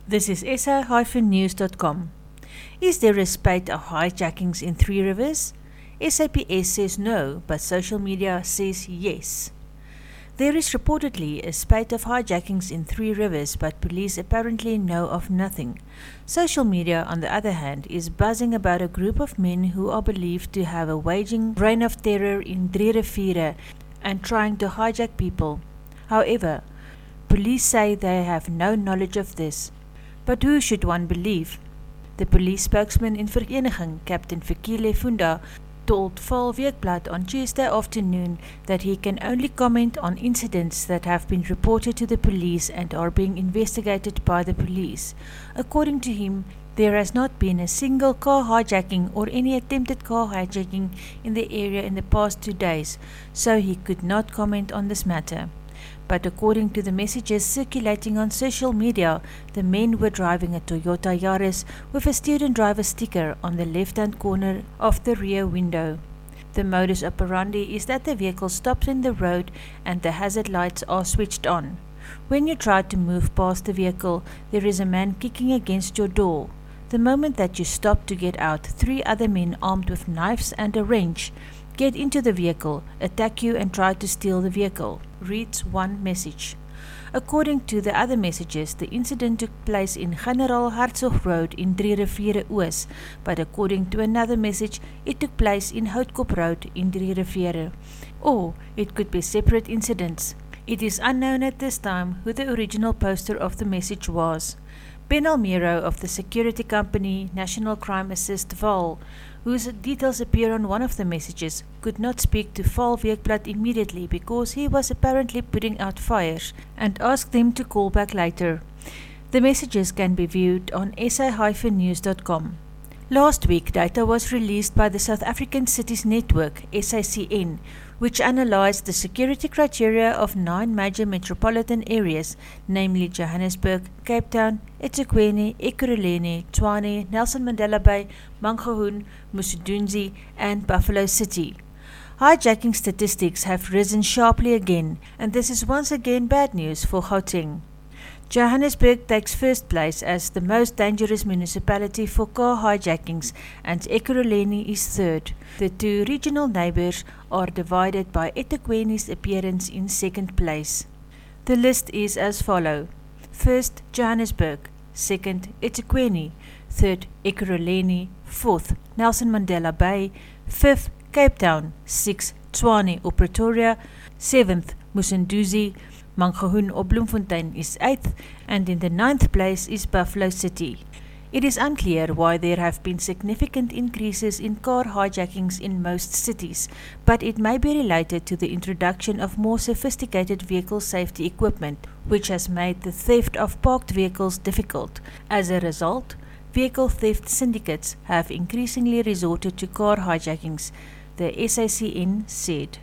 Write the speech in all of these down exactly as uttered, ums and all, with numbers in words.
This is S A news dot com. Is there a spate of hijackings in Three Rivers? S A P S says no, but social media says yes. There is reportedly a spate of hijackings in Three Rivers, but police apparently know of nothing. Social media, on the other hand, is buzzing about a group of men who are believed to have a waging reign of terror in Drie Riviere and trying to hijack people. However, police say they have no knowledge of this. But who should one believe? The police spokesman in Vereniging, Captain Fikile Funda, told Vaal Weekblad on Tuesday afternoon that he can only comment on incidents that have been reported to the police and are being investigated by the police. According to him, there has not been a single car hijacking or any attempted car hijacking in the area in the past two days, so he could not comment on this matter. But according to the messages circulating on social media, the men were driving a Toyota Yaris with a student driver sticker on the left-hand corner of the rear window. The modus operandi is that the vehicle stops in the road and the hazard lights are switched on. When you try to move past the vehicle, there is a man kicking against your door. The moment that you stop to get out, three other men armed with knives and a wrench get into the vehicle, attack you and try to steal the vehicle, reads one message. According to the other messages, the incident took place in Generaal Hertzog Road in Drie Riviere Oos, but according to another message, it took place in Houtkop Road in Drie Riviere. Or it could be separate incidents. It is unknown at this time who the original poster of the message was. Ben Almiro of the security company National Crime Assist Vaal, whose details appear on one of the messages, could not speak to Vaal Weekblad immediately because he was apparently putting out fires and asked them to call back later. The messages can be viewed on S A news dot com. Last week, data was released by the South African Cities Network, S A C N, which analyzed the security criteria of nine major metropolitan areas, namely Johannesburg, Cape Town, eThekwini, Ekurhuleni, Tshwane, Nelson Mandela Bay, Mangaung, Musudunzi, and Buffalo City. Hijacking statistics have risen sharply again, and this is once again bad news for Gauteng. Johannesburg takes first place as the most dangerous municipality for car hijackings, and Ekurhuleni is third. The two regional neighbors are divided by eThekwini's appearance in second place. The list is as follows. First, Johannesburg. Second, eThekwini. Third, Ekurhuleni. Fourth, Nelson Mandela Bay. Fifth, Cape Town. Sixth, Tshwane or Pretoria. Seventh, Musonduzi. Mangaung or Bloemfontein is eighth, and in the ninth place is Buffalo City. It is unclear why there have been significant increases in car hijackings in most cities, but it may be related to the introduction of more sophisticated vehicle safety equipment, which has made the theft of parked vehicles difficult. As a result, vehicle theft syndicates have increasingly resorted to car hijackings, the S A C N said.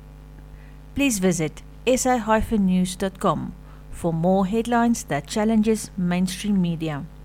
Please visit S A news dot com for more headlines that challenges mainstream media.